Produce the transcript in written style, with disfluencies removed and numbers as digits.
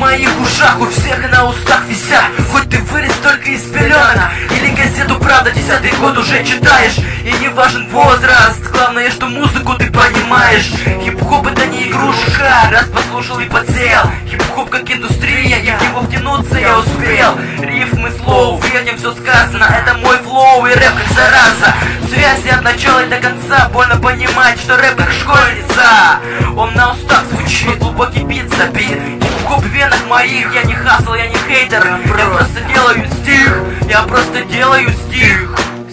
моих ушах, у всех на устах висят. Хоть ты вырос только из пеленок, или газету «Правда» 10-й год уже читаешь. И не важен возраст, главное, что музыку ты понимаешь. Хип-хоп это не игрушка, раз послушал и подсел. Хип-хоп как индустрия, и в него втянуться я успел. Рифмы, слоу, вернем все сказано, это мой флоу и рэп как зараза. Связи от начала и до конца, больно понимать, что рэп как школьница. Он на устах звучит, глубокий бит забит. Хип-хоп в венах моих, я не хасл, я не хейтер. Я просто делаю стих, я просто делаю стих.